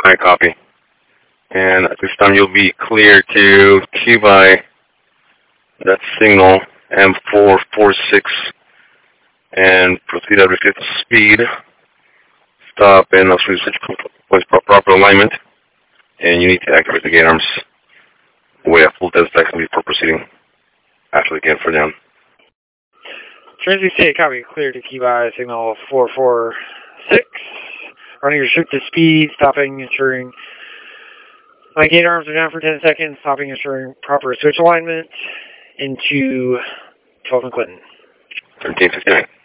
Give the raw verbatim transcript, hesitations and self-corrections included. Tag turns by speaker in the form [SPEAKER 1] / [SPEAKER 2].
[SPEAKER 1] I copy. And at this time you'll be clear to Q by that signal M four four six and proceed at fifth speed. Stop and uh, switch with proper alignment. And you need to activate the gate arms with a full dead section before proceeding after the gate for down.
[SPEAKER 2] Transmit state copy, clear to Q by signal four four six. Running restricted speed, stopping, ensuring my gate arms are down for ten seconds, stopping, ensuring proper switch alignment into twelve and Clinton.
[SPEAKER 1] thirteen fifty-nine.